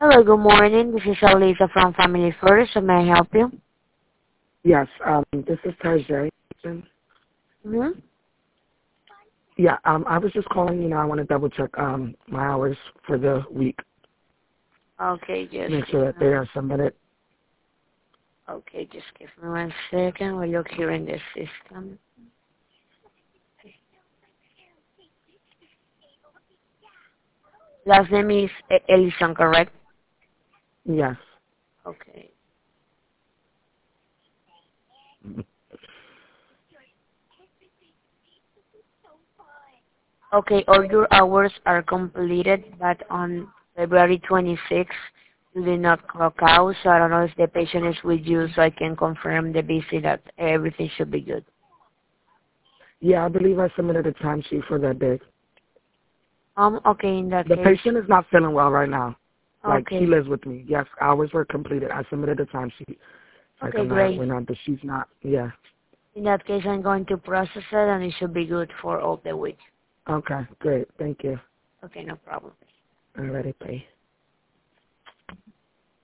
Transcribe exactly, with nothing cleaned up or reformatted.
Hello, good morning. This is Elisa from Family First. How may I help you? Yes, um, this is Tajay. Mm-hmm. Yeah, um, I was just calling, you know, I want to double check um my hours for the week, Okay, just make give sure that me, they are submitted. okay, just give me one second. We look here in the system. Last name is E- Ellison, correct? Yes. Okay. Okay, all your hours are completed, but on February twenty-sixth, you did not clock out, so I don't know if the patient is with you, so I can confirm the visit that everything should be good. Yeah, I believe I submitted a timesheet for that day. Um, okay, in that The case, patient is not feeling well right now. Like, he okay. lives with me. Yes, hours were completed. I submitted a timesheet. Like, Okay, I'm not, great. we're not, but she's not, yeah. In that case, I'm going to process it, and it should be good for all the week. Okay, great. Thank you. Okay, no problem. Alrighty, bye.